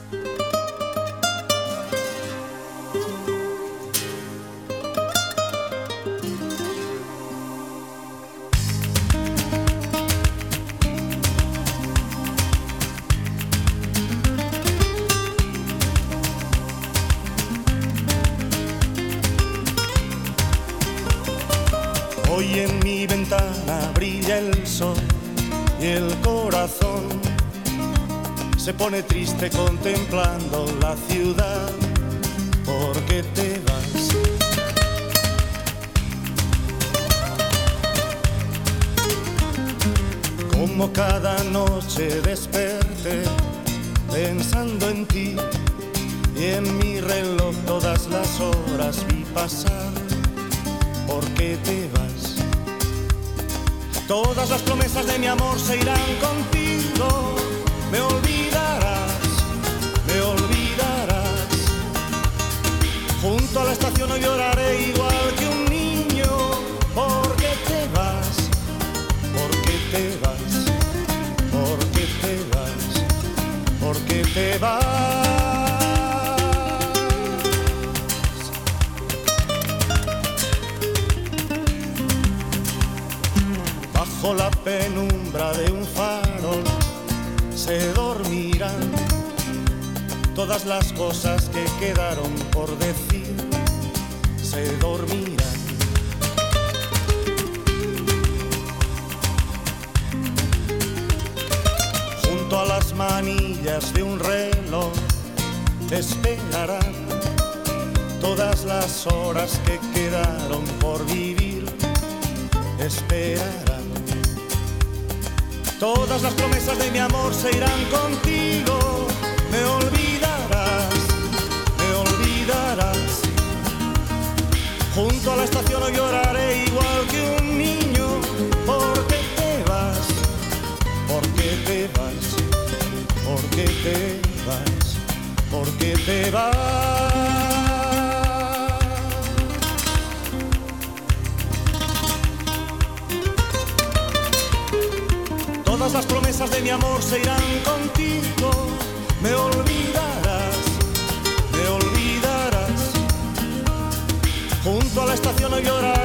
Hoy en mi ventana brilla el sol y el corazón se pone triste contemplando la ciudad. ¿Por qué te vas? Como cada noche desperté pensando en ti y en mi reloj todas las horas vi pasar. ¿Por qué te vas? Todas las promesas de mi amor se irán contigo. Me olvidarás, me olvidarás. Junto a la estación hoy lloraré igual que un niño. ¿Por qué te vas? ¿Por qué te vas? ¿Por qué te vas? ¿Por qué te vas? Bajo la penumbra de un farol se dormirán todas las cosas que quedaron por decir, se dormirán. Junto a las manillas de un reloj te esperarán todas las horas que quedaron por vivir, esperarán. Todas las promesas de mi amor se irán contigo. Me olvidarás, me olvidarás. Junto a la estación hoy lloraré igual que un niño. ¿Por qué te vas? ¿Por qué te vas? ¿Por qué te vas? ¿Por qué te vas? Todas las promesas de mi amor se irán contigo. Me olvidarás, me olvidarás. Junto a la estación hoy lloraré